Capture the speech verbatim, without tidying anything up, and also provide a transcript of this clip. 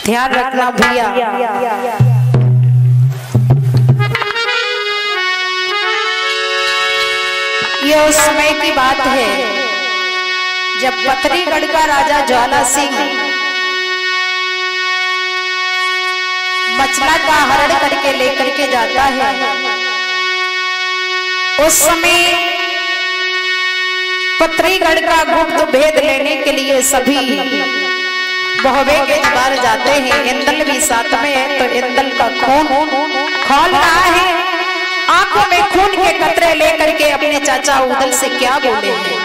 ध्यान रखना भैया। ये उस समय की बात है जब पथरीगढ़ का राजा ज्वाला सिंह मचला का हरण करके लेकर के जाता है। उस समय पथरीगढ़ का गुप्त भेद लेने के लिए सभी बहवे के द्वार जाते हैं। इंदल भी साथ में है तो इंदल का खून खोल रहा है, आंखों में खून के कतरे लेकर के अपने चाचा उदल से क्या बोले हैं।